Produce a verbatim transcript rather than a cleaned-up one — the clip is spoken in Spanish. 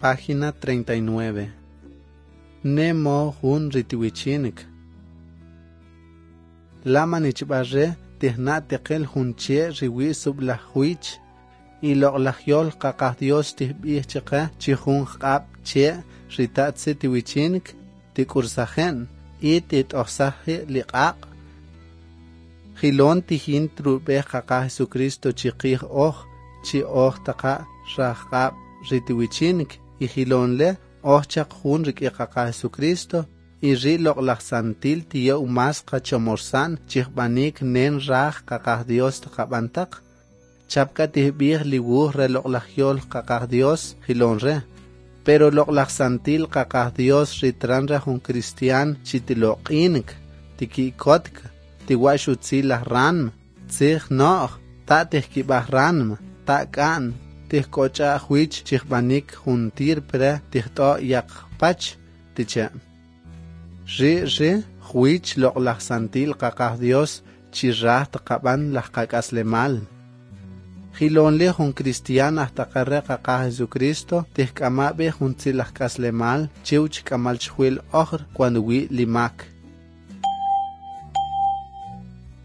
página treinta y nueve. Nemo hun ritiwichinik. Lama nichbarre tihna tekel hunche riwi sub la huich y lo la yol kakah Dios tihbih chika chihun qab che ritatse tiwichinik tikursajen y titosaje liqaq. Hilon tihin trube kakah Jesucristo chiqih oh chi oh taka rahqab ritiwichinik y hilon le oh chak hun rik kakah Jesucristo y ri loqlaq santil tiyo umas qachomorsan chihbanik nen raj kakah Dios taqabantak chapka tihbih liwuh re loqlaq yol kakah Dios hilon re pero loqlaq santil kakah Dios ritran re hun cristian chitiloqinik tikikotk tiwashutzilah ran tzih no'j ta tihkibah ranm ta kan tihkocha huich chihbanik juntir pre tihto yakpach tiche Ri ri huich loqlaq santil kakah Dios chirrah taqaban las kakaslemal. Hilon le hun cristian hasta carre kakah Jesucristo tihkama be hun tzilah kaslemal chiuch kamal chhuil ohr cuando wi limak.